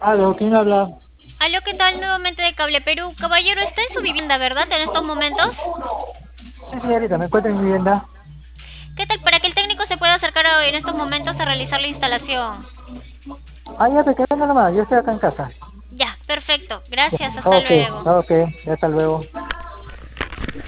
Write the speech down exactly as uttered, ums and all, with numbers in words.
Aló, ¿quién habla? Aló, ¿qué tal? Nuevamente de Cable Perú. Caballero, está en su vivienda, ¿verdad? En estos momentos. Sí, señorita, me encuentro en mi vivienda. ¿Qué tal? Para que el técnico se pueda acercar a- en estos momentos a realizar la instalación. Ah, ya, ve que venga nomás, yo estoy acá en casa. Ya, perfecto. Ya. Gracias, hasta Ok, luego. ok, ya hasta luego.